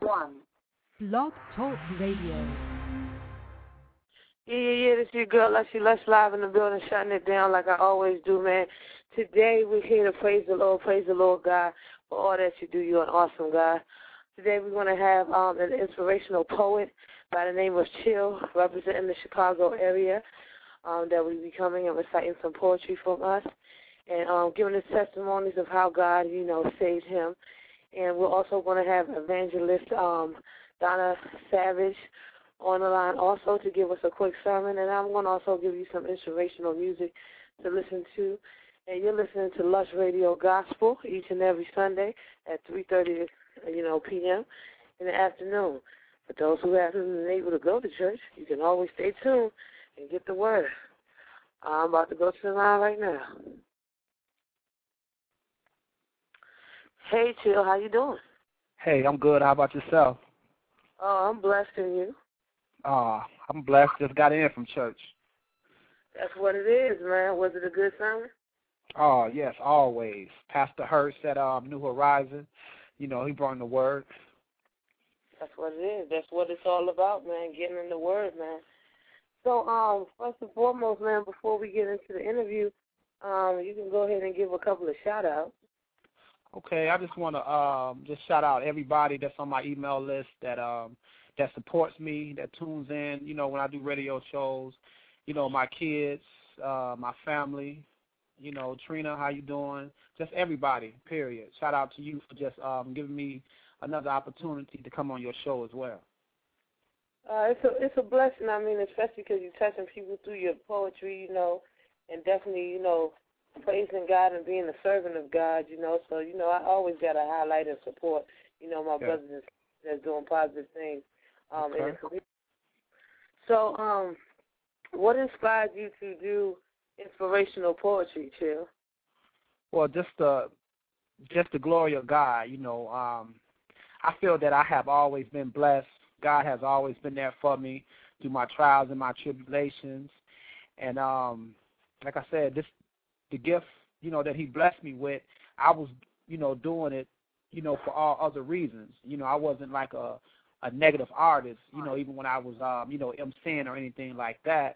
1. Blog Talk Radio. Yeah, this is your girl, Let's live in the building, shutting it down like I always do, man. Today we're here to praise the Lord God, for all that you do. You're an awesome God. Today we're going to have an inspirational poet by the name of Chill, representing the Chicago area, that will be coming and reciting some poetry from us, and giving us testimonies of how God, saved him. And we're also going to have evangelist Donna Savage on the line also to give us a quick sermon, and I'm going to also give you some inspirational music to listen to. And you're listening to Lush Radio Gospel each and every Sunday at 3:30, p.m. in the afternoon. For those who haven't been able to go to church, you can always stay tuned and get the word. I'm about to go to the line right now. Hey, Chill, how you doing? Hey, I'm good. How about yourself? Oh, I'm blessed, and you? I'm blessed. Just got in from church. That's what it is, man. Was it a good sermon? Oh, yes, always. Pastor Hurst at New Horizon, he brought in the word. That's what it is. That's what it's all about, man, getting in the word, man. So, first and foremost, man, before we get into the interview, you can go ahead and give a couple of shout-outs. Okay, I just want to just shout out everybody that's on my email list that supports me, that tunes in, when I do radio shows, my kids, my family, Trina, how you doing? Just everybody, period. Shout out to you for just giving me another opportunity to come on your show as well. It's a blessing, especially because you're touching people through your poetry, and definitely, praising God and being a servant of God, So, I always got to highlight and support, my brothers that's doing positive things in the community. So, what inspired you to do inspirational poetry, Chill? Well, just the glory of God, I feel that I have always been blessed. God has always been there for me through my trials and my tribulations. And like I said, the gift, that he blessed me with, I was, doing it, for all other reasons. I wasn't like a negative artist, even when I was, emceeing or anything like that.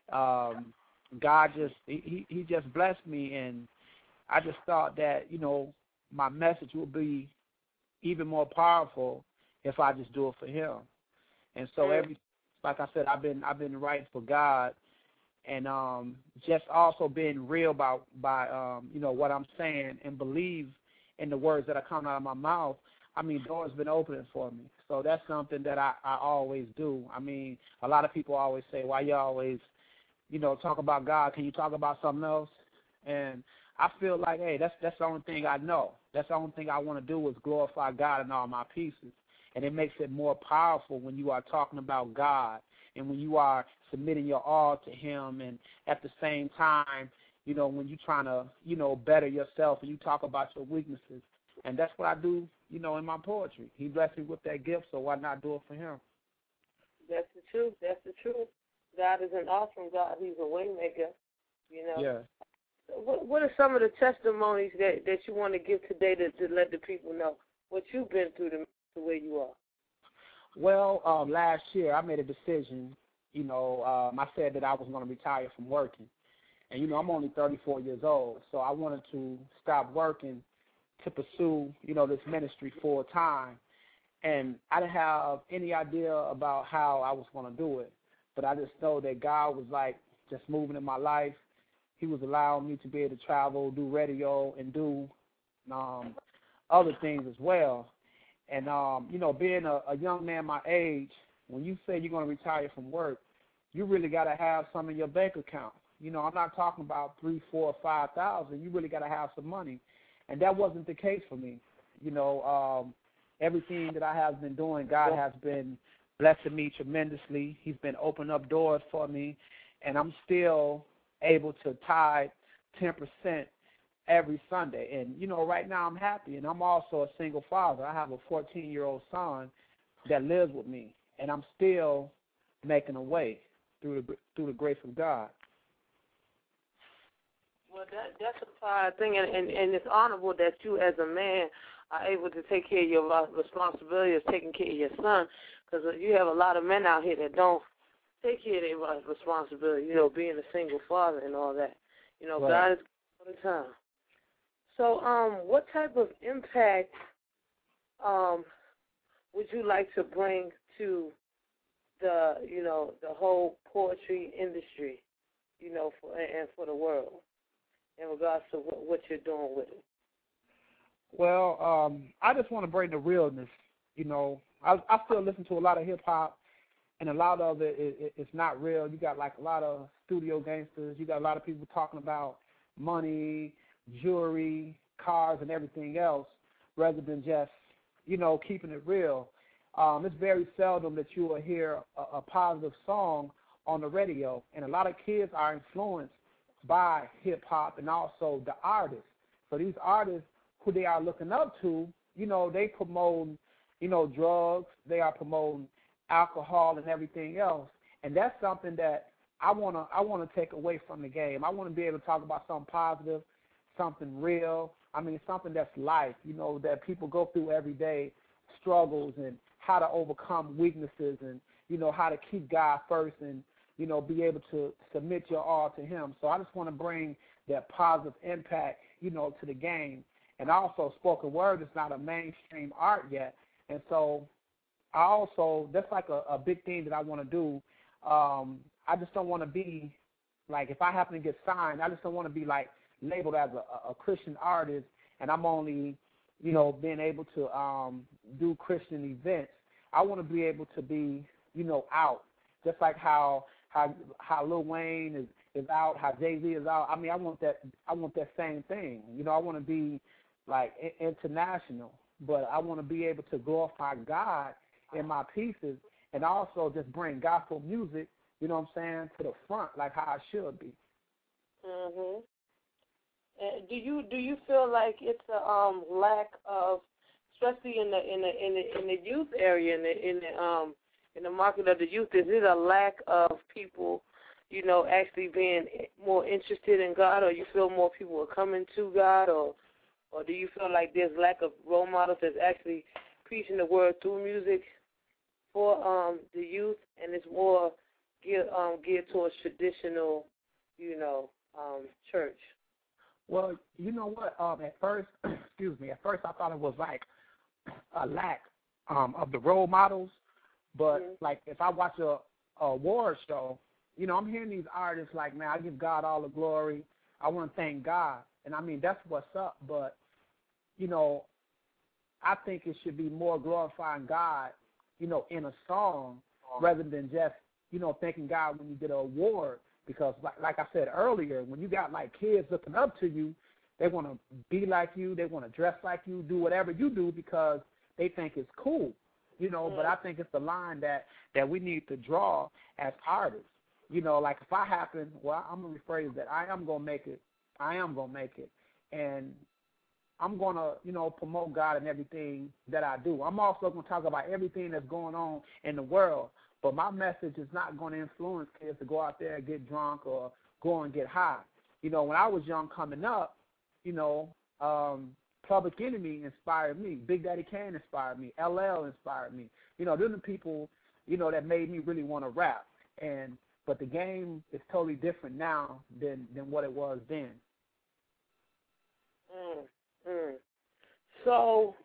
God just, he just blessed me, and I just thought that, my message would be even more powerful if I just do it for him. And so like I said, I've been writing for God, and just also being real by what I'm saying, and believe in the words that are coming out of my mouth. Doors been opening for me. So that's something that I always do. A lot of people always say, why you always, talk about God? Can you talk about something else? And I feel like, hey, that's the only thing I know. That's the only thing I want to do is glorify God in all my pieces. And it makes it more powerful when you are talking about God and when you are submitting your all to him, and at the same time, when you're trying to, better yourself and you talk about your weaknesses. And that's what I do, in my poetry. He blessed me with that gift, so why not do it for him? That's the truth. That's the truth. God is an awesome God. He's a way maker, Yeah. What are some of the testimonies that you want to give today to let the people know what you've been through to where you are? Well, last year I made a decision, I said that I was going to retire from working. And, I'm only 34 years old, so I wanted to stop working to pursue, this ministry full time. And I didn't have any idea about how I was going to do it, but I just know that God was, just moving in my life. He was allowing me to be able to travel, do radio, and do other things as well. And, being a young man my age, when you say you're going to retire from work, you really got to have some in your bank account. I'm not talking about 3, 4, 5,000. You really got to have some money. And that wasn't the case for me. Everything that I have been doing, God has been blessing me tremendously. He's been opening up doors for me, and I'm still able to tithe 10% every Sunday. And, right now I'm happy, and I'm also a single father. I have a 14-year-old son that lives with me, and I'm still making a way through the grace of God. Well, that's a fine thing, and it's honorable that you as a man are able to take care of your responsibility of taking care of your son, because you have a lot of men out here that don't take care of their responsibility, being a single father and all that. Right. God is all the time. So, what type of impact would you like to bring to the whole poetry industry, for the world, in regards to what you're doing with it? Well, I just want to bring the realness. I still listen to a lot of hip hop, and a lot of it's not real. You got like a lot of studio gangsters. You got a lot of people talking about money, jewelry, cars, and everything else, rather than just keeping it real. It's very seldom that you will hear a positive song on the radio, and a lot of kids are influenced by hip hop and also the artists. So these artists who they are looking up to, they promote, drugs, they are promoting alcohol and everything else, and that's something that I wanna take away from the game. I want to be able to talk about something positive, something real. I mean, something that's life, that people go through every day, struggles, and how to overcome weaknesses, and how to keep God first, and be able to submit your all to Him. So I just want to bring that positive impact, to the game. And also, spoken word is not a mainstream art yet, and so that's like a big thing that I want to do. I just don't want to be like, if I happen to get signed, I just don't want to be like labeled as a Christian artist, and I'm only being able to do Christian events. I want to be able to be out, just like how Lil Wayne is out, how Jay-Z is out. I mean, I want that same thing. I want to be like international, but I want to be able to glorify God in my pieces, and also just bring gospel music, to the front, like how I should be. Mhm. Do you feel like it's a lack of, especially in the youth area, in the market of the youth, is it a lack of people, actually being more interested in God, or you feel more people are coming to God, or do you feel like there's lack of role models that's actually preaching the word through music for the youth, and it's more geared towards traditional, church? Well, you know what? At first, I thought it was like a lack of the role models. But like, if I watch a award show, I'm hearing these artists like, man, I give God all the glory. I want to thank God, and I mean, that's what's up. But I think it should be more glorifying God, in a song, rather than just thanking God when you get an award. Because like I said earlier, when you got like kids looking up to you, they want to be like you, they want to dress like you, do whatever you do because they think it's cool, But I think it's the line that we need to draw as artists. Like if I happen, well, I'm going to rephrase that. I am going to make it, and I'm going to, promote God in everything that I do. I'm also going to talk about everything that's going on in the world. But my message is not going to influence kids to go out there and get drunk or go and get high. When I was young coming up, Public Enemy inspired me. Big Daddy Kane inspired me. LL inspired me. They're the people, that made me really want to rap. But the game is totally different now than what it was then. So,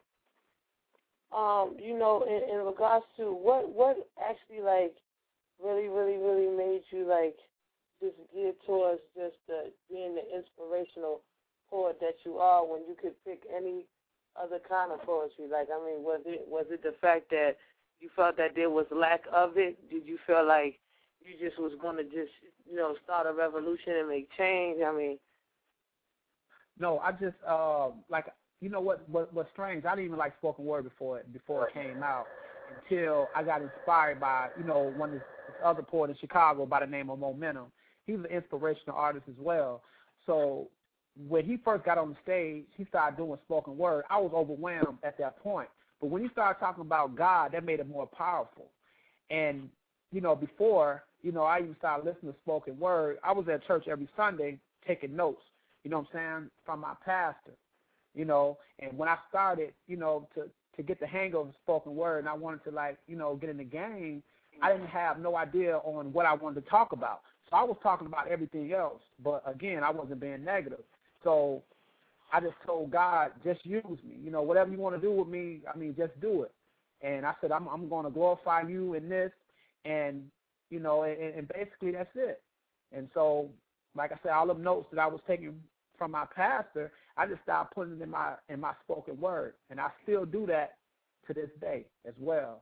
in regards to what actually like really, really, really made you like just geared towards just being the inspirational poet that you are, when you could pick any other kind of poetry? Like, I mean, was it the fact that you felt that there was lack of it? Did you feel like you just was going to just start a revolution and make change? I mean, no, I just like. What's strange, I didn't even like spoken word before it came out, until I got inspired by, one of this other poet in Chicago by the name of Momentum. He's an inspirational artist as well. So when he first got on the stage, he started doing spoken word. I was overwhelmed at that point. But when he started talking about God, that made it more powerful. And, before, I even started listening to spoken word. I was at church every Sunday taking notes, from my pastor. you know. And when I started, you know, to get the hang of spoken word, and I wanted to, like, you know, get in the game, I didn't have no idea on what I wanted to talk about. So I was talking about everything else, but again, I wasn't being negative. So I just told God, just use me. You know, whatever you want to do with me, I mean, just do it. And I said, I'm going to glorify you in this, and, you know, and basically that's it. And so, like I said, all the notes that I was taking from my pastor, I just started putting it in my spoken word, and I still do that to this day as well.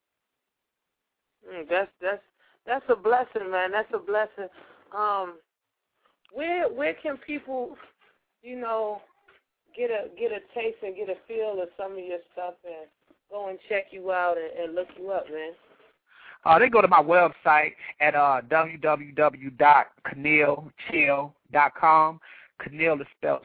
That's a blessing, man. That's a blessing. Where can people, you know, get a taste and get a feel of some of your stuff and go and check you out and look you up, man? They go to my website at www.caneilchill.com. Caneil is spelled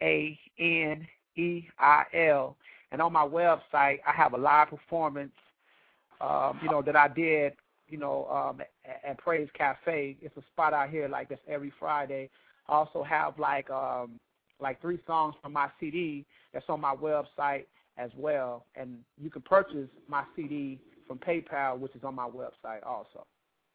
Caneil. And on my website, I have a live performance, you know, that I did, you know, at Praise Cafe. It's a spot out here like this every Friday. I also have like 3 songs from my CD that's on my website as well. And you can purchase my CD from PayPal, which is on my website also.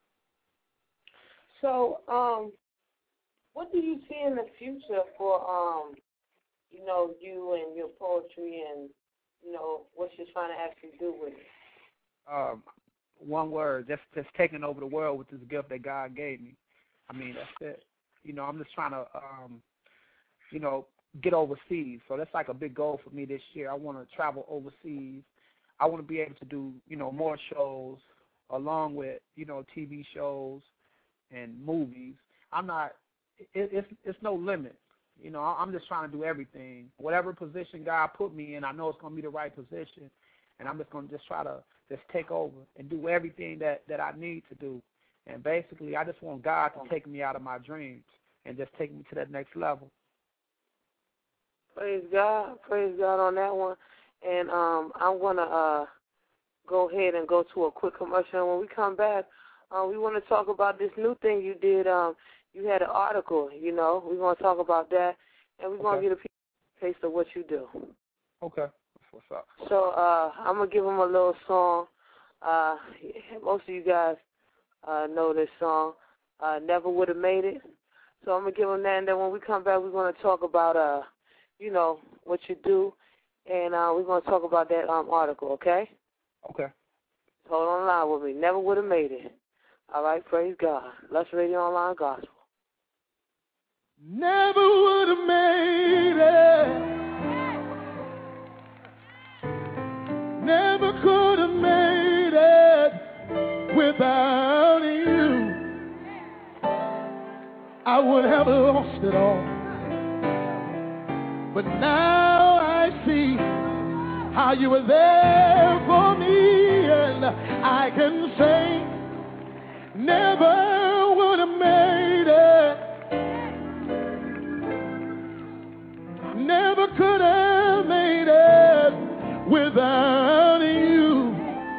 So, what do you see in the future for, you know, you and your poetry and, you know, what you're trying to actually do with it? One word, just taking over the world with this gift that God gave me. I mean, that's it. You know, I'm just trying to, you know, get overseas. So that's like a big goal for me this year. I want to travel overseas. I want to be able to do, you know, more shows along with, you know, TV shows and movies. It's no limit. You know, I'm just trying to do everything. Whatever position God put me in, I know it's going to be the right position. And I'm just going to just try to just take over and do everything that I need to do. And basically, I just want God to take me out of my dreams and just take me to that next level. Praise God on that one. And I'm going to go ahead and go to a quick commercial. And when we come back, we want to talk about this new thing you did. You had an article, you know. We're going to talk about that, and we're going to get a taste of what you do. Okay. What's up? So I'm going to give them a little song. Most of you guys know this song, Never Would Have Made It. So I'm going to give them that, and then when we come back, we're going to talk about, you know, what you do, and we're going to talk about that article, okay? Okay. Hold on the line with me. Never Would Have Made It. All right, praise God. Lux Radio Online Gospel. Never would have made it. Never could have made it without you. I would have lost it all. But now I see how you were there for me, and I can say, never would have made it. Never could have made it without you.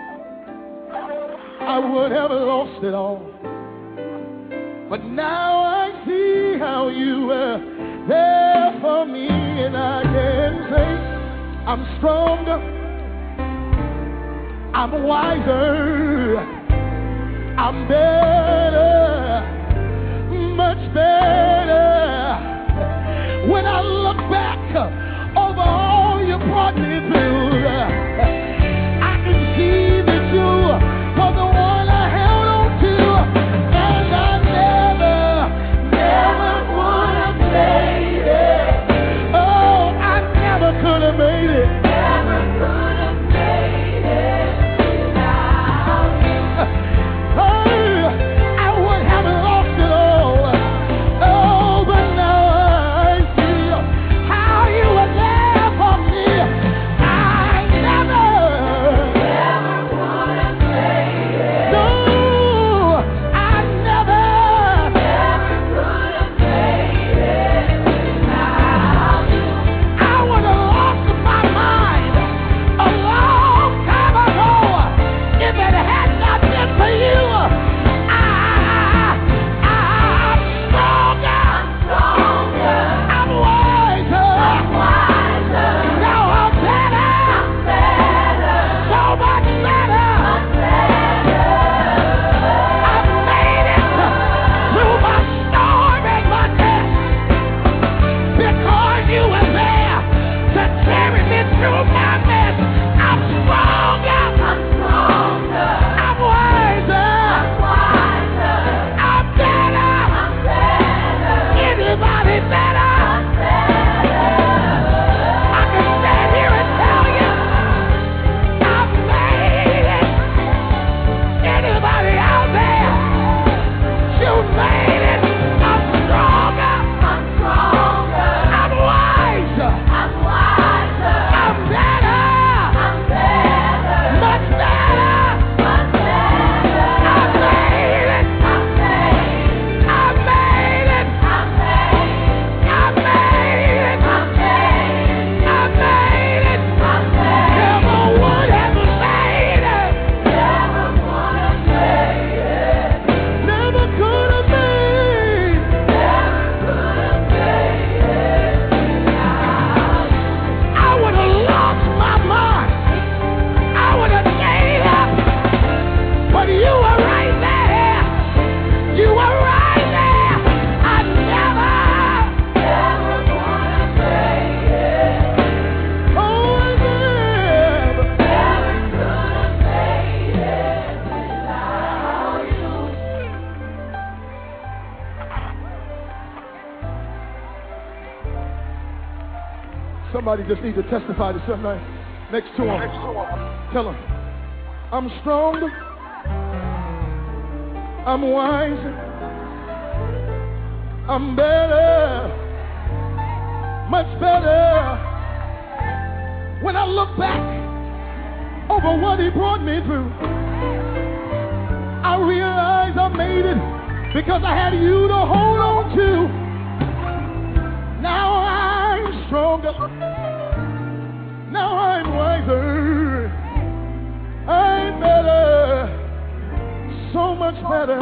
I would have lost it all. But now I see how you were there for me, and I can say I'm stronger, I'm wiser, I'm better, much better. When I look back over all you brought me through, I can see that you were the one I held on to, and I never would have made it. Oh, I never could have made it. Never could have made it without you. I would have lost it all. Oh, but now I see how you were there for me. I Somebody just needs to testify to somebody next to him. Tell him, I'm stronger, I'm wiser, I'm better, much better. When I look back over what he brought me through, I realize I made it because I had you to hold on to. Now I'm stronger. Now I'm wiser. I'm better. So much better.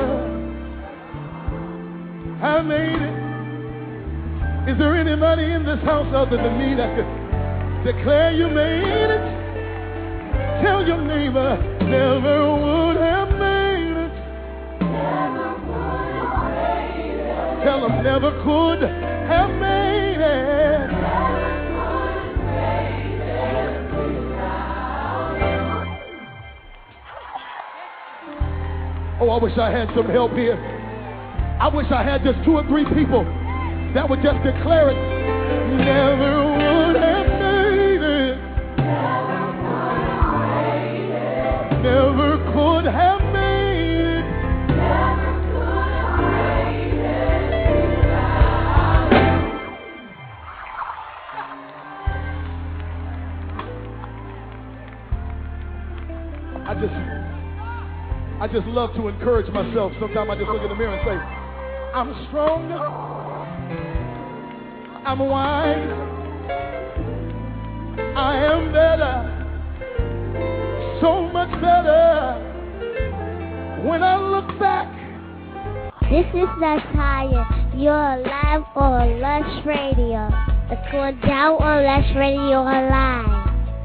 I made it. Is there anybody in this house other than me that could declare you made it? Tell your neighbor, never would have made it. Never would have made it. Tell them, never could have made it. Oh, I wish I had some help here. I wish I had just 2 or 3 people that would just declare it. Never would have made it. Never could have made it. Never could have made it. I just love to encourage myself. Sometimes I just look in the mirror and say, I'm strong, I'm wise, I am better, so much better. When I look back. This is Natalia. You're live on Lush Radio. It's going down on Lush Radio Live.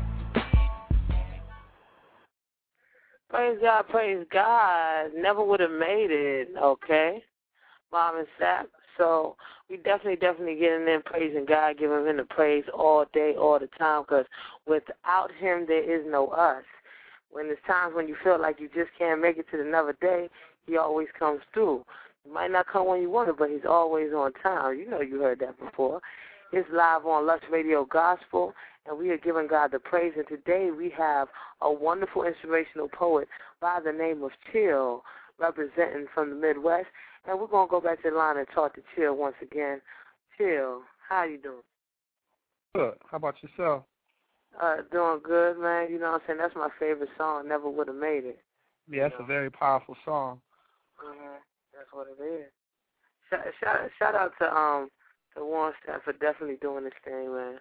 Praise God, praise God. Never would have made it, okay? Mom and Sap. So we definitely getting in praising God, giving him the praise all day, all the time, because without him there is no us. When there's times when you feel like you just can't make it to another day, he always comes through. He might not come when you want it, but he's always on time. You know you heard that before. It's live on Lush Radio Gospel, and we are giving God the praise. And today we have a wonderful inspirational poet by the name of Chill, representing from the Midwest. And we're going to go back to the line and talk to Chill once again. Chill, how you doing? Good. How about yourself? Doing good, man. You know what I'm saying? That's my favorite song. Never would have made it. Yeah, it's a very powerful song. That's what it is. Shout out to Warren Staff for definitely doing this thing, man.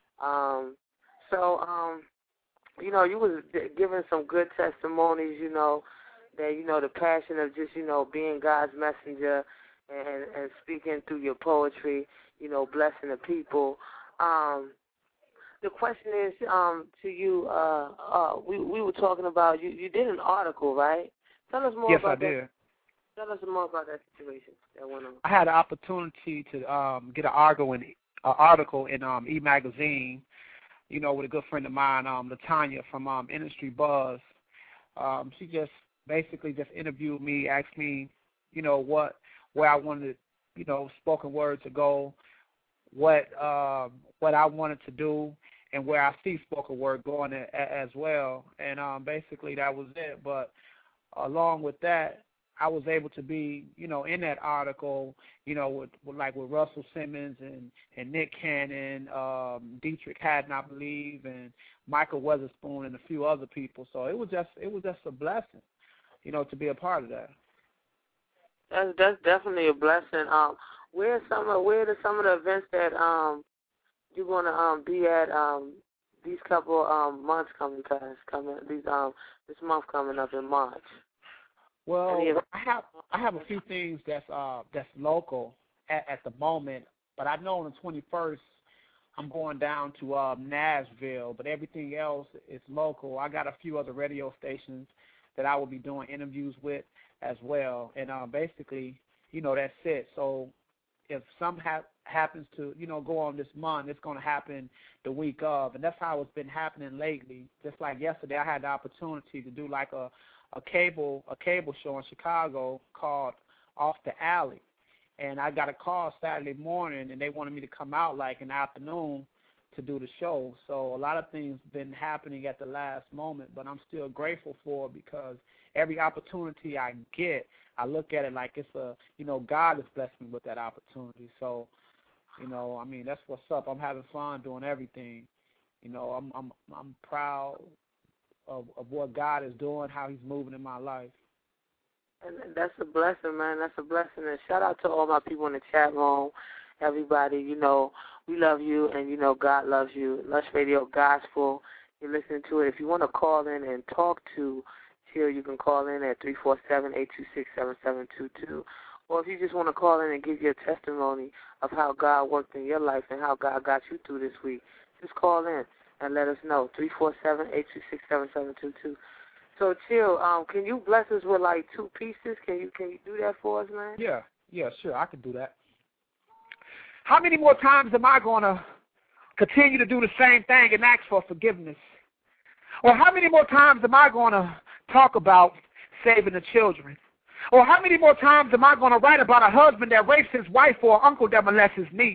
You know, you was giving some good testimonies, you know, that, you know, the passion of just, you know, being God's messenger and speaking through your poetry, you know, blessing the people. The question is to you, we were talking about, you did an article, right? Tell us more about that. Yes, I did. Tell us more about that situation that went on. I had the opportunity to get an article in E-Magazine, you know, with a good friend of mine, LaTanya from Industry Buzz. She just basically just interviewed me, asked me, you know, where I wanted, you know, spoken word to go, what I wanted to do, and where I see spoken word going as well. And basically that was it. But along with that, I was able to be, you know, in that article, you know, with Russell Simmons and Nick Cannon, Dietrich Haddon, I believe, and Michael Weatherspoon and a few other people. So it was just a blessing, you know, to be a part of that. That's definitely a blessing. Where are some of the events that you're gonna be at these couple months this month coming up in March? Well, I have a few things that's local at the moment, but I know on the 21st I'm going down to Nashville, but everything else is local. I got a few other radio stations that I will be doing interviews with as well, and basically, you know, that's it. So if something happens to, you know, go on this month, it's going to happen the week of, and that's how it's been happening lately. Just like yesterday, I had the opportunity to do like a cable show in Chicago called Off the Alley, and I got a call Saturday morning, and they wanted me to come out like in the afternoon to do the show. So a lot of things been happening at the last moment, but I'm still grateful for it because every opportunity I get, I look at it like it's a, God has blessed me with that opportunity. So, I mean, that's what's up. I'm having fun doing everything. I'm proud of what God is doing, how he's moving in my life. And that's a blessing, man. That's a blessing. And shout out to all my people in the chat room, everybody. We love you, and God loves you. Lush Radio Gospel, you're listening to it. If you want to call in and talk to Chill, you can call in at 347-826-7722. Or if you just want to call in and give your testimony of how God worked in your life and how God got you through this week, just call in and let us know, 347-826-7722. So, Chill, can you bless us with, 2 pieces? Can you do that for us, man? Yeah, sure, I can do that. How many more times am I going to continue to do the same thing and ask for forgiveness? Or how many more times am I going to talk about saving the children? Or how many more times am I going to write about a husband that rapes his wife or an uncle that molests his niece?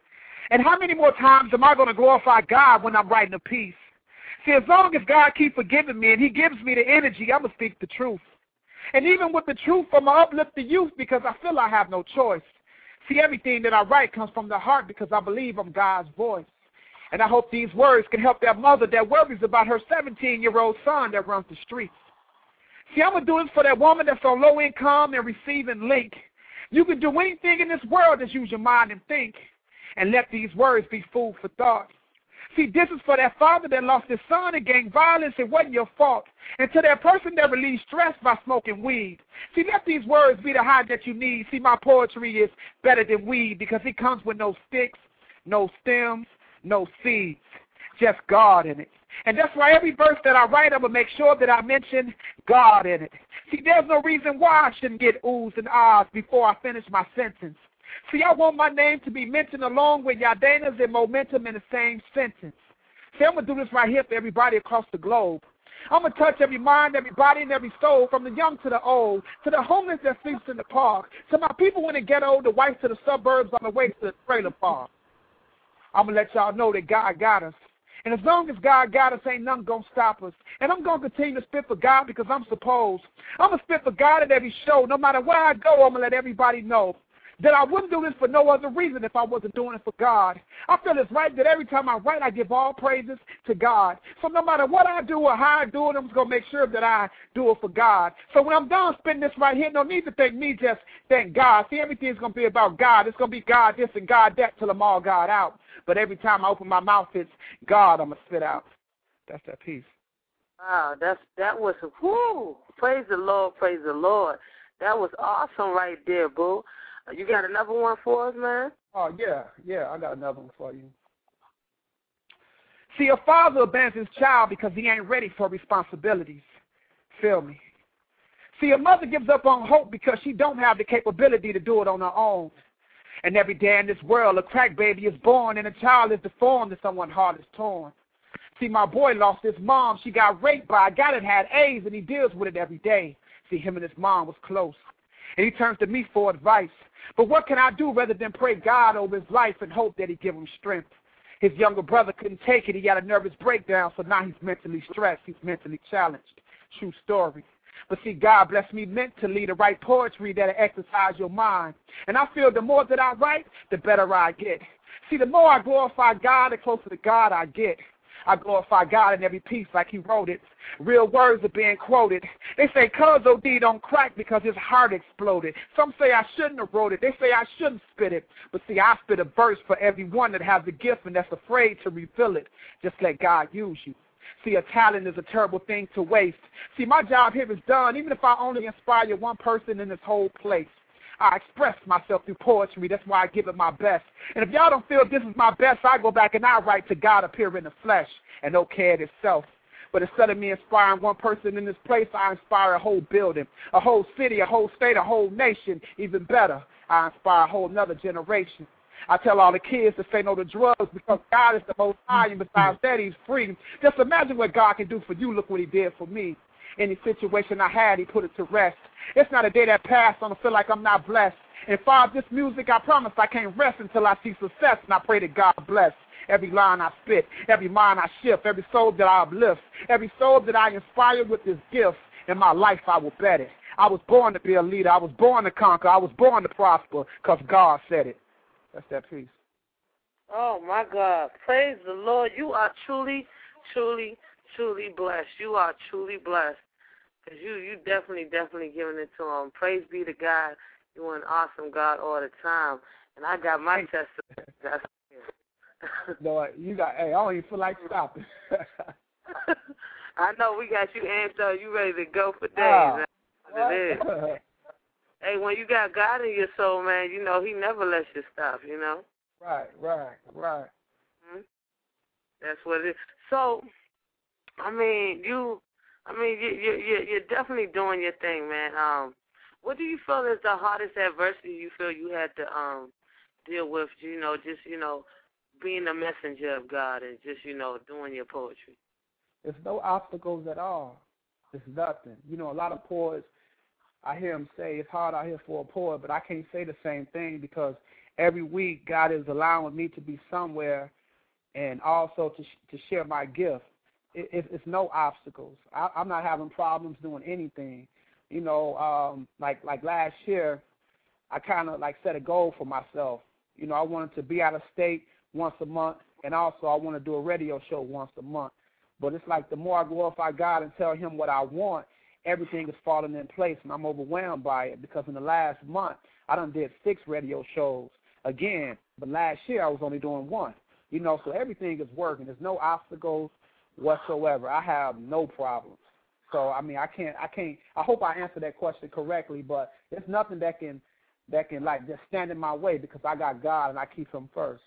And how many more times am I going to glorify God when I'm writing a piece? See, as long as God keeps forgiving me and he gives me the energy, I'm going to speak the truth. And even with the truth, I'm going to uplift the youth because I feel I have no choice. See, everything that I write comes from the heart because I believe I'm God's voice. And I hope these words can help that mother that worries about her 17-year-old son that runs the streets. See, I'm going to do this for that woman that's on low income and receiving link. You can do anything in this world, just use your mind and think. And let these words be food for thought. See, this is for that father that lost his son in gang violence. It wasn't your fault. And to that person that relieves stress by smoking weed. See, let these words be the high that you need. See, my poetry is better than weed because it comes with no sticks, no stems, no seeds, just God in it. And that's why every verse that I write, I'm going to make sure that I mention God in it. See, there's no reason why I shouldn't get oohs and ahs before I finish my sentence. See, I want my name to be mentioned along with Yardena's and Momentum in the same sentence. See, I'm going to do this right here for everybody across the globe. I'm going to touch every mind, every body, and every soul, from the young to the old, to the homeless that sleeps in the park, to my people in the ghetto, the whites to the suburbs on the way to the trailer park. I'm going to let y'all know that God got us. And as long as God got us, ain't nothing going to stop us. And I'm going to continue to spit for God because I'm supposed. I'm going to spit for God at every show. No matter where I go, I'm going to let everybody know that I wouldn't do this for no other reason if I wasn't doing it for God. I feel it's right that every time I write, I give all praises to God. So no matter what I do or how I do it, I'm just going to make sure that I do it for God. So when I'm done spitting this right here, no need to thank me, just thank God. See, everything's going to be about God. It's going to be God this and God that till I'm all God out. But every time I open my mouth, it's God I'm going to spit out. That's that piece. Wow, that was, whoo, praise the Lord, praise the Lord. That was awesome right there, boo. You got another one for us, man? Oh, yeah, I got another one for you. See, a father abandons his child because he ain't ready for responsibilities. Feel me? See, a mother gives up on hope because she don't have the capability to do it on her own. And every day in this world, a crack baby is born and a child is deformed and someone's heart is torn. See, my boy lost his mom. She got raped by a guy that had AIDS, and he deals with it every day. See, him and his mom was close. And he turns to me for advice. But what can I do rather than pray God over his life and hope that he give him strength? His younger brother couldn't take it. He had a nervous breakdown, so now he's mentally stressed. He's mentally challenged. True story. But see, God blessed me mentally to write poetry that'll exercise your mind. And I feel the more that I write, the better I get. See, the more I glorify God, the closer to God I get. I glorify God in every piece like he wrote it. Real words are being quoted. They say cuz OD don't crack because his heart exploded. Some say I shouldn't have wrote it. They say I shouldn't spit it. But see, I spit a verse for everyone that has a gift and that's afraid to refill it. Just let God use you. See, a talent is a terrible thing to waste. See, my job here is done, even if I only inspire one person in this whole place. I express myself through poetry. That's why I give it my best. And if y'all don't feel this is my best, I go back and I write to God appear in the flesh and okay at itself. But instead of me inspiring one person in this place, I inspire a whole building, a whole city, a whole state, a whole nation. Even better, I inspire a whole nother generation. I tell all the kids to say no to drugs because God is the most high, and besides that, he's free. Just imagine what God can do for you. Look what he did for me. Any situation I had, he put it to rest. It's not a day that passed, I don't feel like I'm not blessed. And far as this music, I promise I can't rest until I see success, and I pray that God bless every line I spit, every mind I shift, every soul that I uplift, every soul that I inspire with this gift. In my life, I will bet it. I was born to be a leader. I was born to conquer. I was born to prosper because God said it. That's that piece. Oh, my God. Praise the Lord. You are truly, truly, truly blessed. You are truly blessed. Because you definitely giving it to him. Praise be to God. You're an awesome God all the time. And I got my testimony. That's it. No, you got, hey, I don't even feel like stopping. I know we got you amped up. You ready to go for days. What it is. Hey, when you got God in your soul, man, you know, he never lets you stop, you know? Right. Mm-hmm. That's what it is. So, you're definitely doing your thing, man. What do you feel is the hardest adversity you feel you had to deal with, being a messenger of God and just, doing your poetry? There's no obstacles at all. It's nothing. You know, a lot of poets, I hear them say it's hard out here for a poet, but I can't say the same thing because every week God is allowing me to be somewhere and also to share my gift. It's no obstacles. I'm not having problems doing anything. You know, like last year, I kind of set a goal for myself. You know, I wanted to be out of state once a month, and also I want to do a radio show once a month. But it's like the more I glorify God and tell him what I want, everything is falling in place, and I'm overwhelmed by it because in the last month, I done did 6 radio shows again, but last year I was only doing 1. You know, so everything is working. There's no obstacles whatsoever. I have no problems. So, I hope I answered that question correctly, but there's nothing that can just stand in my way because I got God and I keep him first.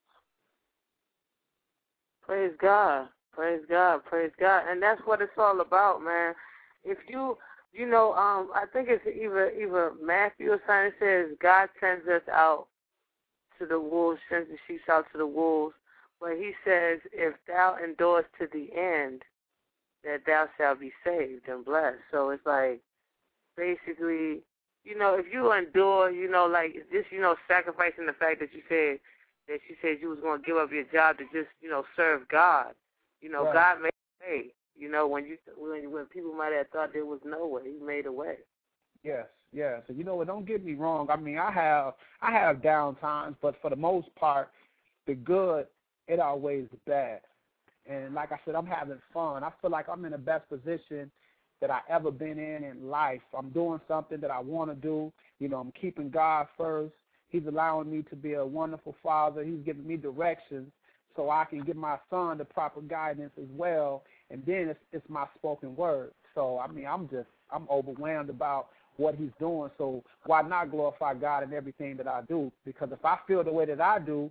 Praise God. Praise God. Praise God. And that's what it's all about, man. If I think it's either Matthew or something says God sends us out to the wolves, sends the sheep out to the wolves. But he says, if thou endures to the end, that thou shalt be saved and blessed. So it's like, basically, if you endure, sacrificing the fact that you said you was going to give up your job to just, serve God. Right. God made a way. When people might have thought there was no way, he made a way. Yes. And don't get me wrong. I have down times, but for the most part, the good, it outweighs the bad. And like I said, I'm having fun. I feel like I'm in the best position that I ever been in life. I'm doing something that I want to do. I'm keeping God first. He's allowing me to be a wonderful father. He's giving me directions so I can give my son the proper guidance as well. And then it's my spoken word. So, I'm overwhelmed about what he's doing. So why not glorify God in everything that I do? Because if I feel the way that I do,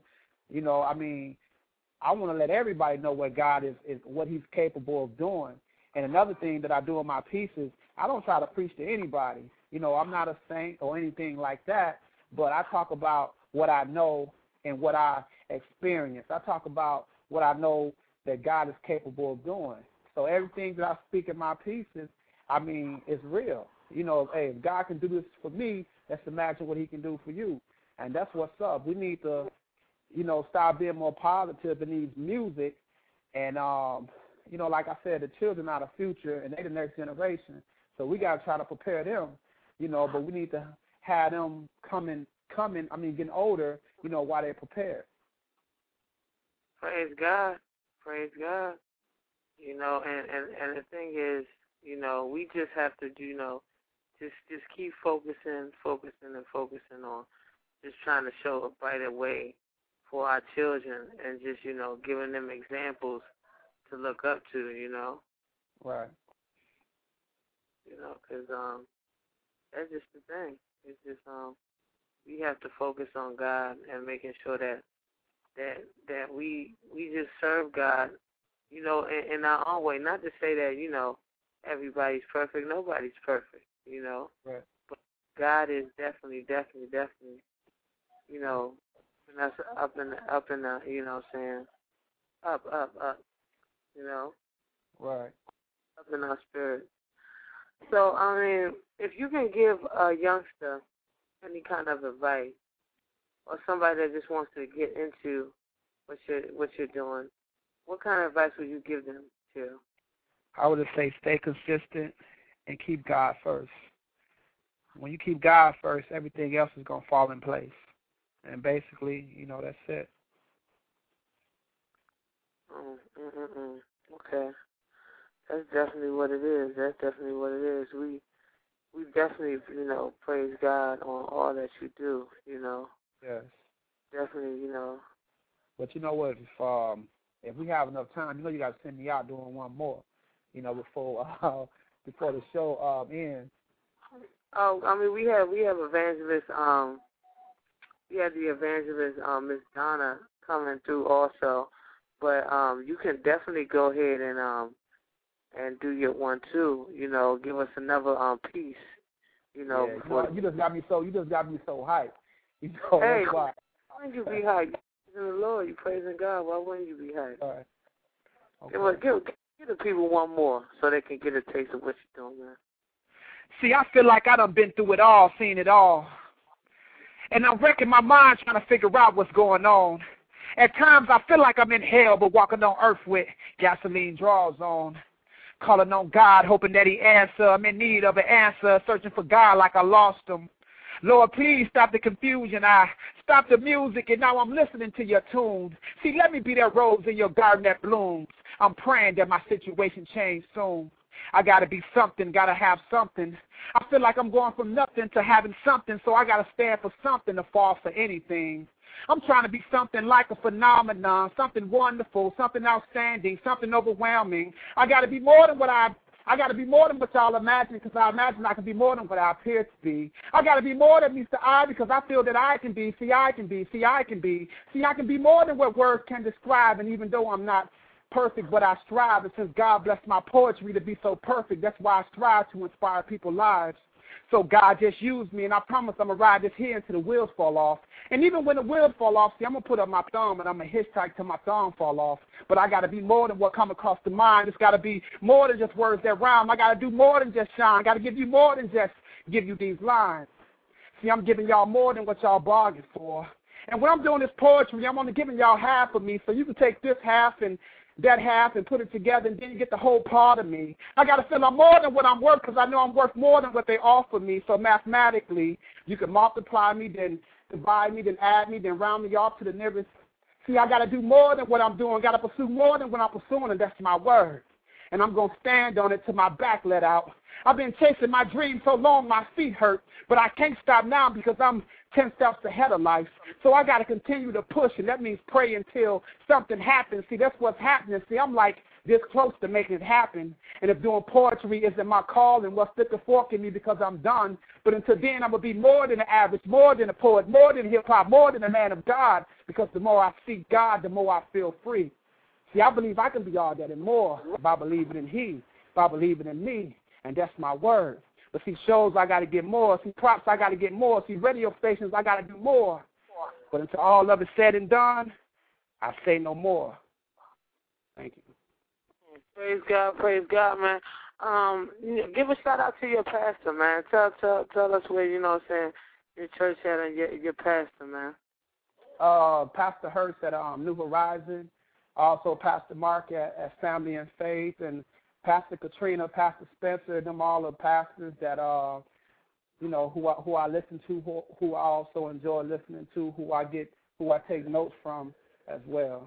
I want to let everybody know what God is what he's capable of doing. And another thing that I do in my pieces, I don't try to preach to anybody. I'm not a saint or anything like that, but I talk about what I know and what I experience. I talk about what I know that God is capable of doing. So everything that I speak in my pieces, is real. Hey, if God can do this for me, let's imagine what he can do for you. And that's what's up. We need to, start being more positive in these music. And, like I said, the children are the future and they're the next generation. So we got to try to prepare them, but we need to have them getting older, while they're prepared. Praise God. Praise God. And the thing is, we just have to, just keep focusing on just trying to show a brighter way for our children and just, giving them examples to look up to, Right. Because that's just the thing. It's just we have to focus on God and making sure that we just serve God, in our own way. Not to say that, everybody's perfect. Nobody's perfect, Right. But God is definitely, when that's up in the, up, Right. Up in our spirit. So, if you can give a youngster any kind of advice, or somebody that just wants to get into what you're doing, what kind of advice would you give them to? I would say stay consistent and keep God first. When you keep God first, everything else is going to fall in place. And basically, that's it. Okay. That's definitely what it is. We definitely, praise God on all that you do, Yes. Definitely, But you know what? If we have enough time, you got to send me out doing one more, before the show ends. Oh, I mean, we have evangelist. We had the evangelist, Miss Donna, coming through also. But you can definitely go ahead and do your one too. Give us another piece. Yeah, you just got me so hyped. Hey, that's why. Why wouldn't you be hyped? You're praising the Lord. You're praising God. Why wouldn't you be hyped? All right. Okay. Give the people one more so they can get a taste of what you're doing, man. See, I feel like I done been through it all, seen it all. And I'm wrecking my mind trying to figure out what's going on. At times I feel like I'm in hell, but walking on earth with gasoline draws on. Calling on God, hoping that he answer. I'm in need of an answer, searching for God like I lost him. Lord, please stop the confusion. I stopped the music, and now I'm listening to your tunes. See, let me be that rose in your garden that blooms. I'm praying that my situation change soon. I got to be something, got to have something. I feel like I'm going from nothing to having something, so I got to stand for something to fall for anything. I'm trying to be something like a phenomenon, something wonderful, something outstanding, something overwhelming. I got to be more than what y'all imagine, because I imagine I can be more than what I appear to be. I got to be more than meets the eye, because I feel that I can be. See, I can be more than what words can describe, and even though I'm not perfect, but I strive. And since God blessed my poetry to be so perfect, that's why I strive to inspire people's lives. So God just used me, and I promise I'm going to ride this here until the wheels fall off. And even when the wheels fall off, see, I'm going to put up my thumb, and I'm going to hitchhike till my thumb fall off. But I got to be more than what come across the mind. It's got to be more than just words that rhyme. I got to do more than just shine. I got to give you more than just give you these lines. See, I'm giving y'all more than what y'all bargained for. And when I'm doing this poetry, I'm only giving y'all half of me, so you can take this half and that half and put it together, and then you get the whole part of me. I got to feel I'm more than what I'm worth, because I know I'm worth more than what they offer me. So mathematically, you can multiply me, then divide me, then add me, then round me off to the nearest. See, I got to do more than what I'm doing. Got to pursue more than what I'm pursuing, and that's my word. And I'm going to stand on it till my back let out. I've been chasing my dream so long my feet hurt, but I can't stop now because I'm 10 steps ahead of life. So I got to continue to push, and that means pray until something happens. See, that's what's happening. See, I'm like this close to making it happen. And if doing poetry isn't my call, and what's stick a fork in me because I'm done. But until then, I'm going to be more than an average, more than a poet, more than hip-hop, more than a man of God, because the more I seek God, the more I feel free. See, I believe I can be all that and more by believing in He, by believing in me, and that's my word. But see, shows, I got to get more. See, props, I got to get more. See, radio stations, I got to do more. But until all of it said and done, I say no more. Thank you. Praise God, man. Give a shout out to your pastor, man. Tell us where, you know what I'm saying, your church at and your pastor, man. Pastor Hurst at New Horizon. Also Pastor Mark at Family and Faith, and Pastor Katrina, Pastor Spencer, them all are pastors that who I listen to, who I also enjoy listening to, who I take notes from as well.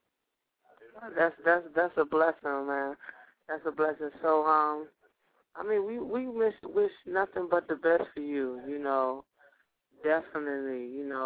That's a blessing, man. That's a blessing. So I mean, we wish nothing but the best for you, definitely,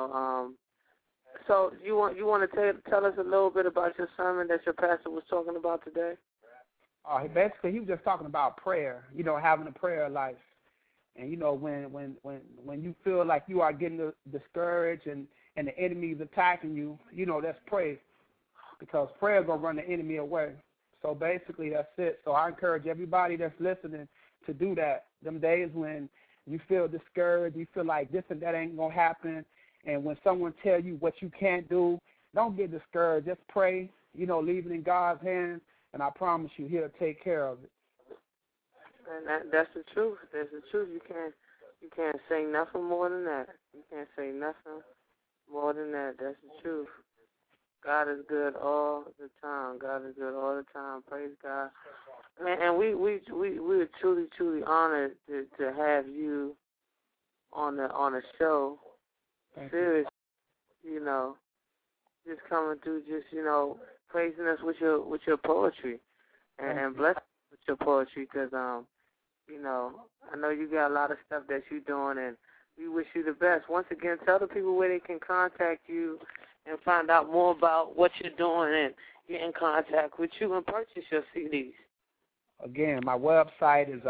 So you want to tell us a little bit about your sermon that your pastor was talking about today? Basically, he was just talking about prayer, having a prayer life. And, when you feel like you are getting discouraged and the enemy is attacking you, that's prayer. Because prayer is going to run the enemy away. So basically, that's it. So I encourage everybody that's listening to do that. Them days when you feel discouraged, you feel like this and that ain't going to happen. And when someone tell you what you can't do, don't get discouraged. Just pray, leave it in God's hands, and I promise you He'll take care of it. And that's the truth. That's the truth. You can't say nothing more than that. You can't say nothing more than that. That's the truth. God is good all the time. God is good all the time. Praise God. And we are truly honored to have you on the show. Seriously, you know, just coming through, just, you know, praising us with your poetry and blessing us with your poetry, because you know, I know you got a lot of stuff that you're doing, and we wish you the best. Once again, tell the people where they can contact you and find out more about what you're doing and get in contact with you and purchase your CDs. Again, my website is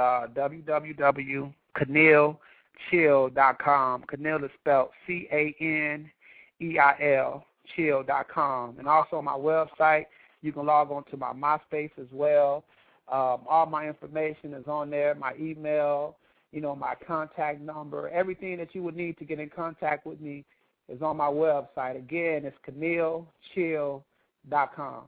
www.caneilchill.com. Caneil is spelled Caneil, chill.com. And also my website, you can log on to my MySpace as well. All my information is on there, my email, you know, my contact number. Everything that you would need to get in contact with me is on my website. Again, it's CaneilChill.com.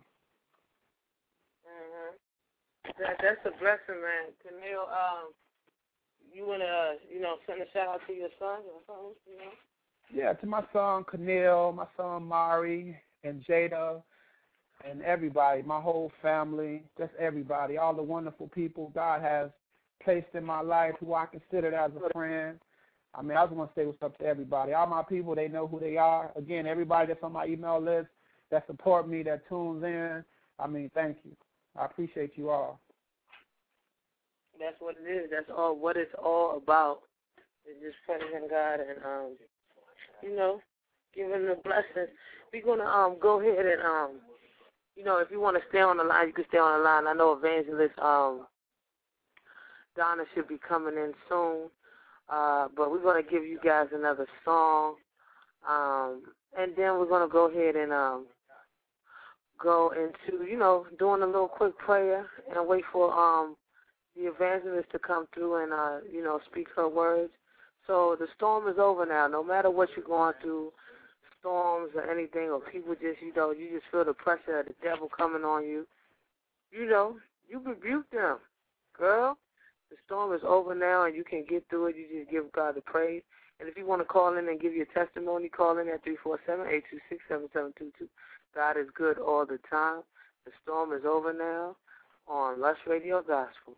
That's a blessing, man. Caneil, you want to, you know, send a shout-out to your son or something, you know? Yeah, to my son Caneil, my son Mari, and Jada, and everybody, my whole family, just everybody, all the wonderful people God has placed in my life who I consider as a friend. I mean, I just want to say what's up to everybody. All my people, they know who they are. Again, everybody that's on my email list, that support me, that tunes in, I mean, thank you. I appreciate you all. That's what it is. That's all what it's all about. It's just praising God and, you know, giving the blessings. We're going to go ahead and, you know, if you want to stay on the line, you can stay on the line. I know Evangelist Donna should be coming in soon. But we're going to give you guys another song. And then we're going to go ahead and go into, you know, doing a little quick prayer and wait for the evangelist to come through and, you know, speak her words. So the storm is over now. No matter what you're going through, storms or anything, or people just, you know, you just feel the pressure of the devil coming on you, you know, you rebuke them. Girl, the storm is over now and you can get through it. You just give God the praise. And if you want to call in and give your testimony, call in at 347-826-7722. God is good all the time. The storm is over now on Lush Radio Gospel.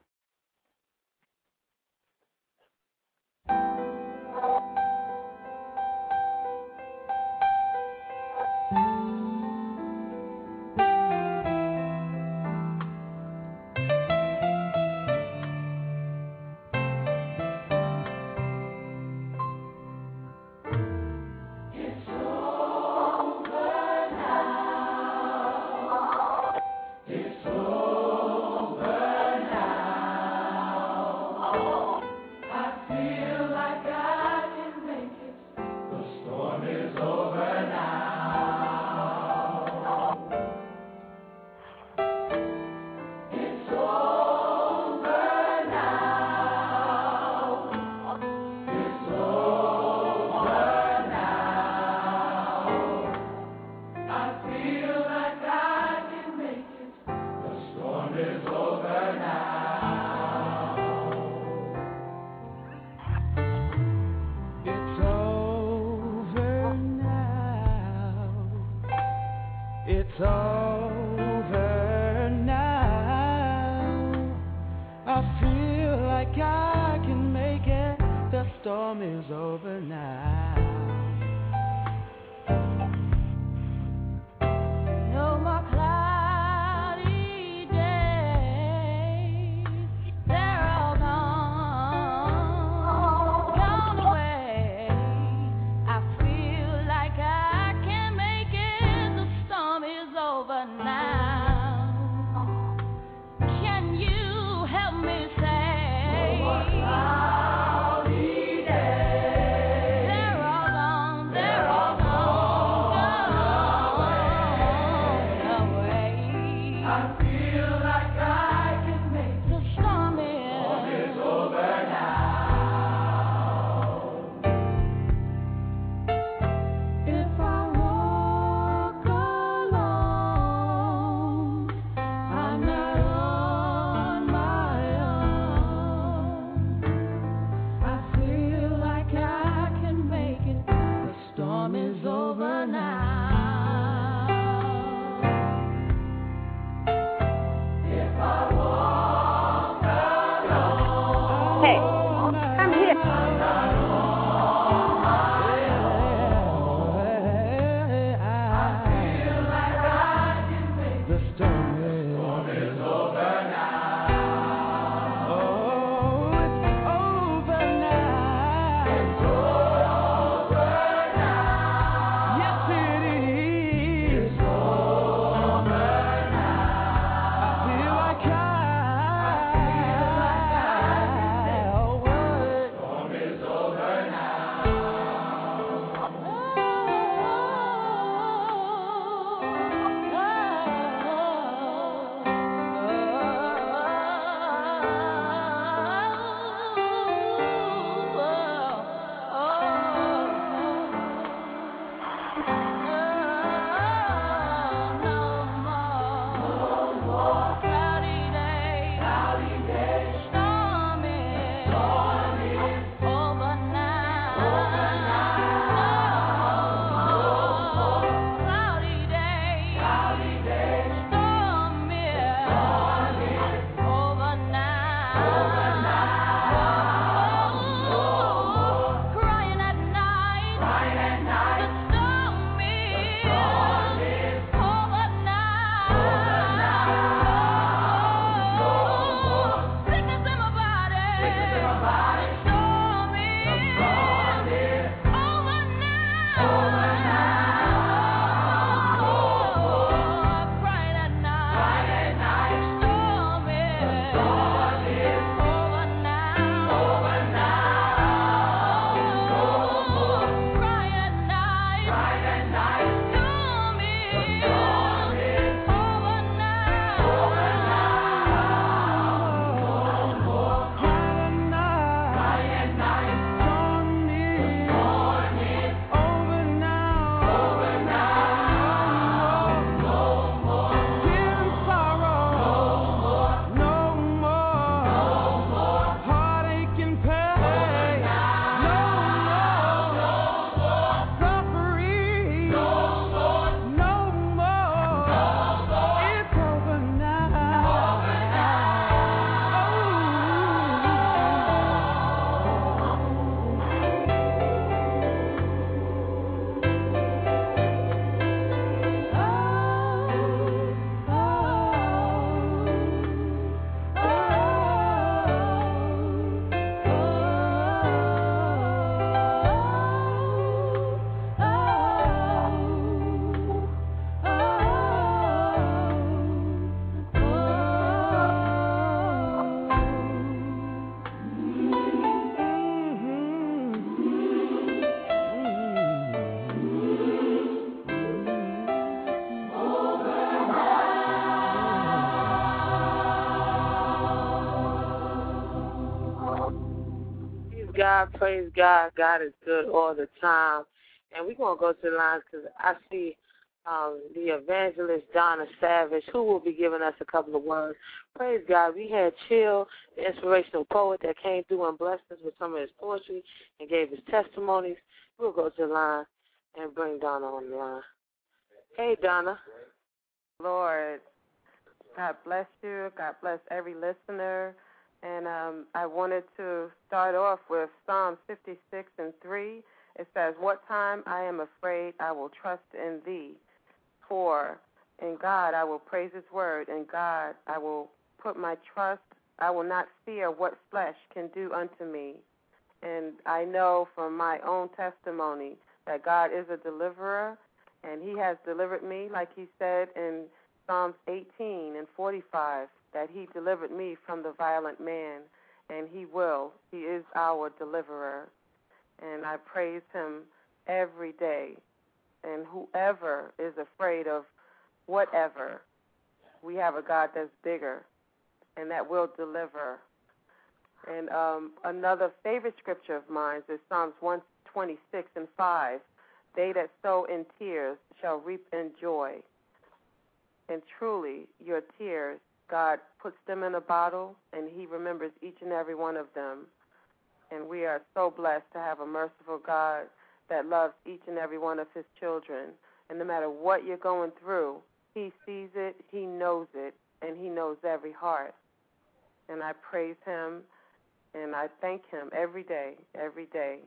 There God, praise God. God is good all the time. And we're going to go to the lines because I see the evangelist Donna Savage, who will be giving us a couple of words. Praise God. We had Chill, the inspirational poet that came through and blessed us with some of his poetry and gave his testimonies. We'll go to the line and bring Donna on the line. Hey, Donna. Lord, God bless you. God bless every listener. And I wanted to start off with Psalm 56:3. It says, "What time I am afraid, I will trust in thee. For in God I will praise his word. In God I will put my trust. I will not fear what flesh can do unto me." And I know from my own testimony that God is a deliverer, and he has delivered me, like he said in Psalms 18:45, that he delivered me from the violent man, and he will. He is our deliverer. And I praise him every day. And whoever is afraid of whatever, we have a God that's bigger and that will deliver. And another favorite scripture of mine is Psalms 126:5. "They that sow in tears shall reap in joy." And truly, your tears, God puts them in a bottle, and he remembers each and every one of them. And we are so blessed to have a merciful God that loves each and every one of his children. And no matter what you're going through, he sees it, he knows it, and he knows every heart. And I praise him, and I thank him every day, every day.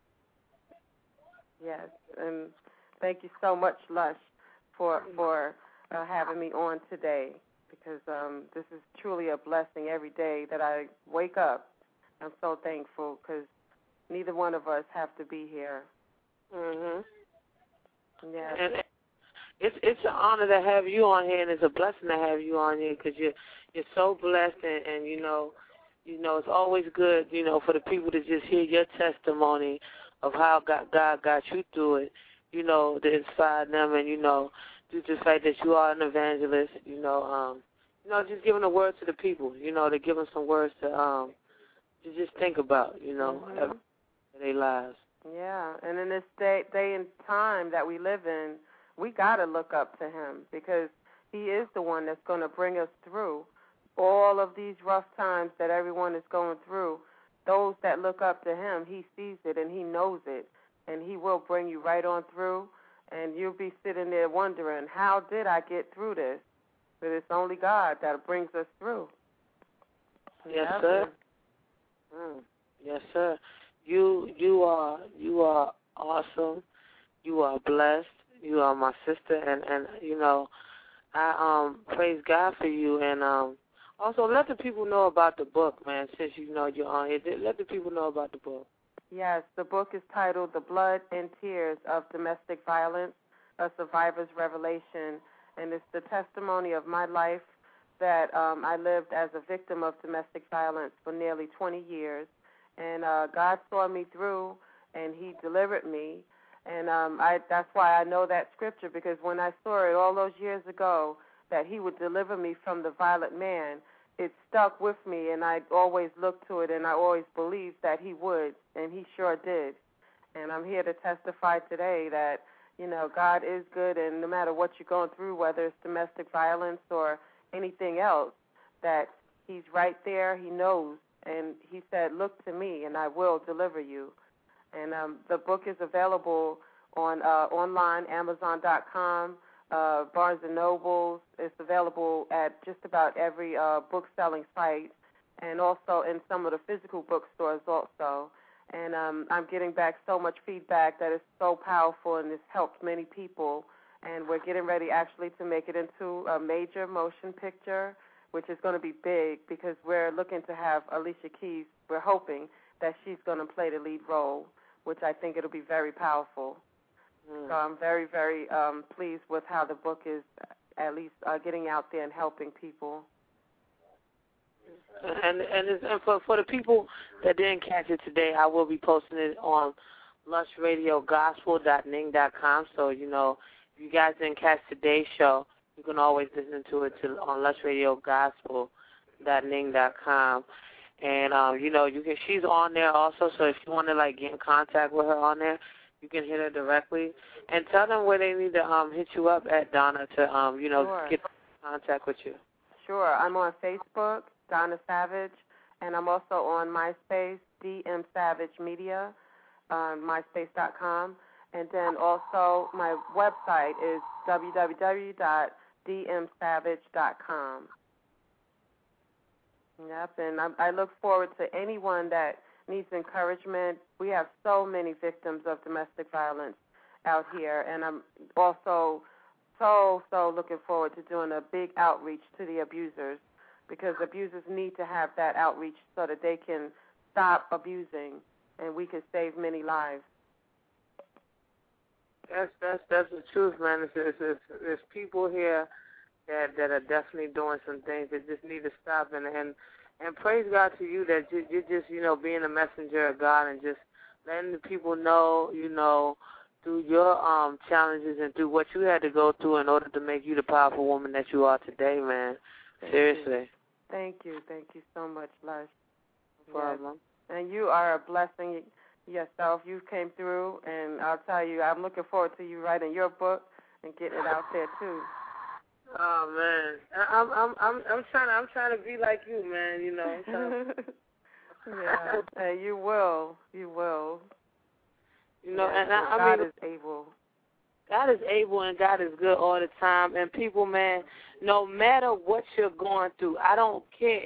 Yes, and thank you so much, Lush, for having me on today, because this is truly a blessing every day that I wake up. I'm so thankful because neither one of us have to be here. Mhm. Yeah. And it's an honor to have you on here, and it's a blessing to have you on here because you're so blessed, and you know it's always good, for the people to just hear your testimony of how God got you through it, to inspire them, and due to the fact that you are an evangelist, just giving a word to the people, to give them some words to just think about, every their lives. Yeah, and in this day and time that we live in, we got to look up to him because he is the one that's going to bring us through all of these rough times that everyone is going through. Those that look up to him, he sees it and he knows it, and he will bring you right on through, and you'll be sitting there wondering, how did I get through this? But it's only God that brings us through. Yes, sir. Yes, sir. You are awesome. You are blessed. You are my sister, and I praise God for you. And Also, let the people know about the book, man, since you know you're on here. Let the people know about the book. Yes, the book is titled The Blood and Tears of Domestic Violence, A Survivor's Revelation, and it's the testimony of my life that I lived as a victim of domestic violence for nearly 20 years. And God saw me through, and he delivered me. And that's why I know that scripture, because when I saw it all those years ago, that he would deliver me from the violent man, it stuck with me, and I always looked to it, and I always believed that he would, and he sure did. And I'm here to testify today that, you know, God is good, and no matter what you're going through, whether it's domestic violence or anything else, that he's right there, he knows, and he said, look to me, and I will deliver you. And the book is available on online, Amazon.com, Barnes & Noble. It's available at just about every book-selling site, and also in some of the physical bookstores also. And I'm getting back so much feedback that it's so powerful, and it's helped many people. And we're getting ready actually to make it into a major motion picture, which is going to be big because we're looking to have Alicia Keys. We're hoping that she's going to play the lead role, which I think it'll be very powerful. So I'm very, very pleased with how the book is at least getting out there and helping people. And for the people that didn't catch it today, I will be posting it on lushradiogospel.ning.com. So, you know, if you guys didn't catch today's show, you can always listen to it on lushradiogospel.ning.com. And, you know, she's on there also, so if you want to, like, get in contact with her on there, you can hit her directly. And tell them where they need to hit you up at, Donna, to, you know, Sure. get in contact with you. Sure. I'm on Facebook, Donna Savage, and I'm also on MySpace, DM Savage Media, MySpace.com. And then also my website is www.dmsavage.com. Yep, and I look forward to anyone that needs encouragement. We have so many victims of domestic violence out here, and I'm also so looking forward to doing a big outreach to the abusers, because abusers need to have that outreach so that they can stop abusing, and we can save many lives. That's the truth, man. There's people here that are definitely doing some things that just need to stop, and praise God to you that you're just, you know, being a messenger of God and just letting the people know, you know, through your challenges and through what you had to go through in order to make you the powerful woman that you are today, man. Seriously. Thank you so much, Lush. No problem. Yes. And you are a blessing yourself. You came through, and I'll tell you, I'm looking forward to you writing your book and getting it out there too. Oh man, I'm trying to be like you, man. You know. Yeah, and you will. You know, yes, and I God mean, is able. God is able and God is good all the time. And people, man, no matter what you're going through, I don't care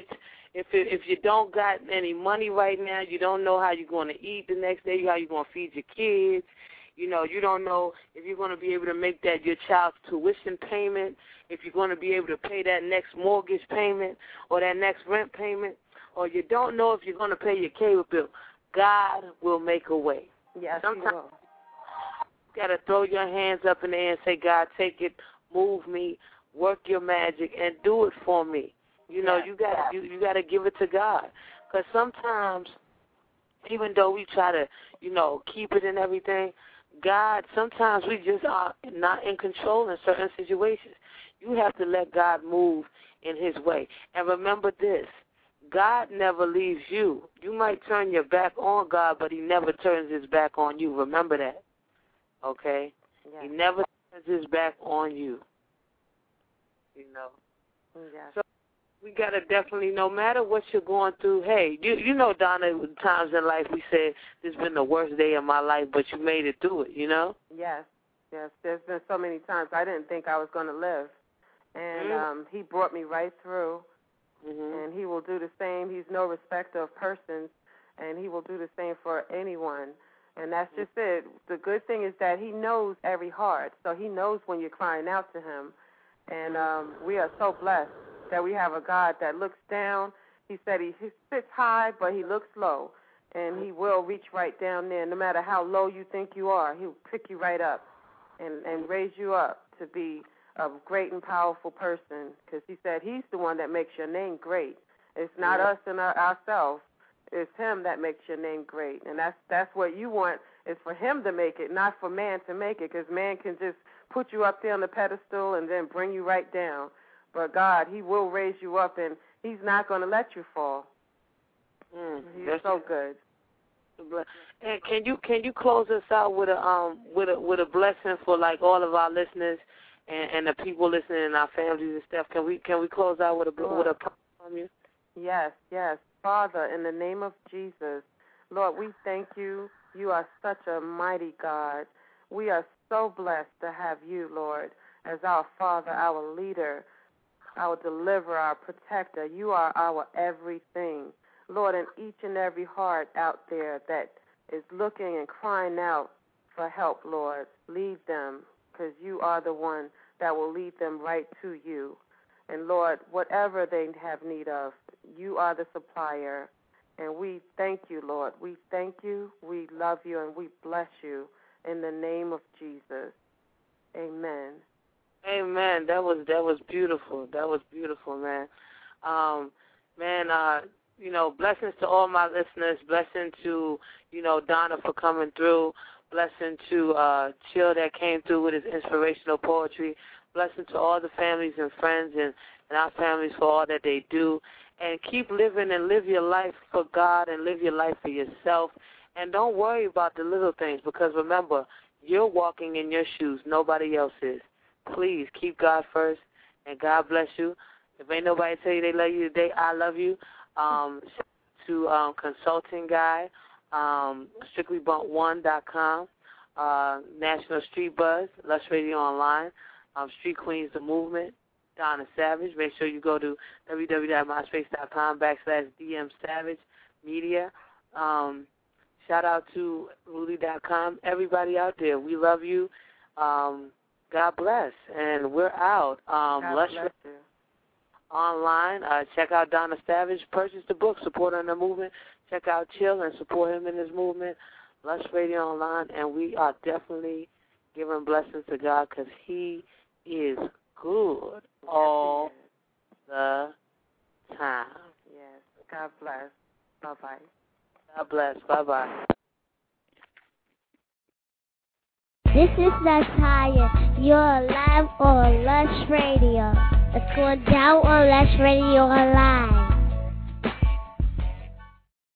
if you don't got any money right now, you don't know how you're going to eat the next day, how you're going to feed your kids. You know, you don't know if you're going to be able to make that your child's tuition payment, if you're going to be able to pay that next mortgage payment or that next rent payment, or you don't know if you're going to pay your cable bill. God will make a way. Yes, sometimes He will. You got to throw your hands up in the air and say, God, take it, move me, work your magic, and do it for me. You know, you got to give it to God, because sometimes, even though we try to, you know, keep it and everything, God, sometimes we just are not in control in certain situations. You have to let God move in His way. And remember this, God never leaves you. You might turn your back on God, but He never turns His back on you. Remember that, okay? Yes. He never turns His back on you, you know. Yes. So we got to definitely, no matter what you're going through, hey, you know, Donna, times in life we said, this has been the worst day of my life, but you made it through it, you know? Yes. There's been so many times I didn't think I was going to live. And He brought me right through. And He will do the same. He's no respecter of persons, and He will do the same for anyone. And that's just it. The good thing is that He knows every heart, so He knows when you're crying out to Him. And we are so blessed that we have a God that looks down. He said he sits high, but he looks low, and he will reach right down there. No matter how low you think you are, he'll pick you right up and raise you up to be a great and powerful person, because he said he's the one that makes your name great. It's not us and ourselves. It's him that makes your name great, and that's what you want, is for him to make it, not for man to make it, because man can just put you up there on the pedestal and then bring you right down. But God, he will raise you up, and he's not going to let you fall. He's so good. And can you close us out with a blessing for like all of our listeners and the people listening and our families and stuff? Can we close out with a prayer from you? Yes. Father, in the name of Jesus, Lord, we thank you. You are such a mighty God. We are so blessed to have you, Lord, as our Father, our leader, our deliverer, our protector. You are our everything. Lord, in each and every heart out there that is looking and crying out for help, Lord, lead them, because you are the one that will lead them right to you. And, Lord, whatever they have need of, you are the supplier. And we thank you, Lord. We thank you, we love you, and we bless you in the name of Jesus. Amen. Amen. That was beautiful. That was beautiful, man. Blessings to all my listeners. Blessing to, Donna for coming through. Blessing to Chill that came through with his inspirational poetry. Blessing to all the families and friends and our families for all that they do. And keep living and live your life for God and live your life for yourself. And don't worry about the little things, because remember, you're walking in your shoes. Nobody else is. Please keep God first, and God bless you. If ain't nobody tell you they love you today, I love you. To Consulting Guy, StrictlyBump1.com, National Street Buzz, Lush Radio Online, Street Queens The Movement, Donna Savage. Make sure you go to www.myspace.com/DM Savage Media. Shout out to Rudy.com. Everybody out there, we love you. God bless. And we're out. God bless you. Online. Check out Donna Savage. Purchase the book. Support on the movement. Check out Chill and support him in his movement. Lush Radio Online. And we are definitely giving blessings to God, because he is good all the time. Yes. God bless. Bye-bye. God bless. Bye-bye. This is Natalia. You're live on Lush Radio. It's going down on Lush Radio Live.